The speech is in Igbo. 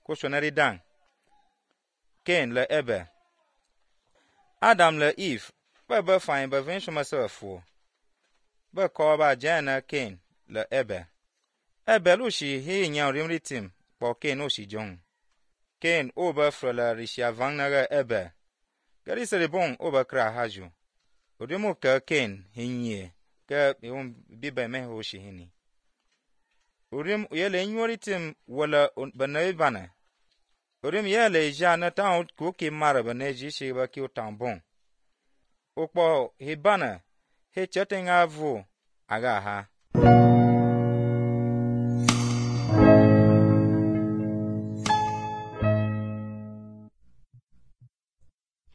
kushonari dang Cain le Abel Adam le Eve be fain be vin shoma se fu be ko ba jana Cain le Abel Abel ushi hi nyang rimri tim po Cain ushi jong Cain o be frela rishia vang na ge Abel gari se bon o be kra haju odemo ka Cain hinye ke bi be me ushi hini Urim yele nyori tim wala banai bana Urim yele jana ta ku ki mara bane ji shi ba ki tambon Okpo he bana he chatenga vu aga ha